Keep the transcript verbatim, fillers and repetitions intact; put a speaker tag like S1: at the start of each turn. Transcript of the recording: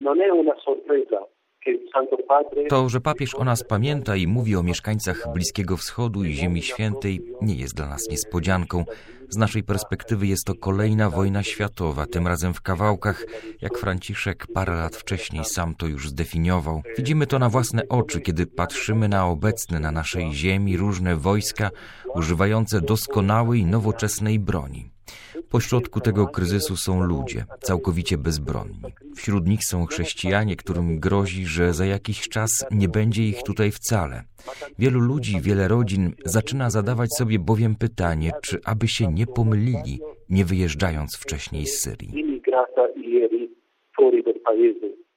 S1: To, że papież o nas pamięta i mówi o mieszkańcach Bliskiego Wschodu i Ziemi Świętej, nie jest dla nas niespodzianką. Z naszej perspektywy jest to kolejna wojna światowa, tym razem w kawałkach, jak Franciszek parę lat wcześniej sam to już zdefiniował. Widzimy to na własne oczy, kiedy patrzymy na obecne na naszej ziemi różne wojska używające doskonałej, nowoczesnej broni. Pośrodku tego kryzysu są ludzie, całkowicie bezbronni. Wśród nich są chrześcijanie, którym grozi, że za jakiś czas nie będzie ich tutaj wcale. Wielu ludzi, wiele rodzin zaczyna zadawać sobie bowiem pytanie, czy aby się nie pomylili, nie wyjeżdżając wcześniej z Syrii.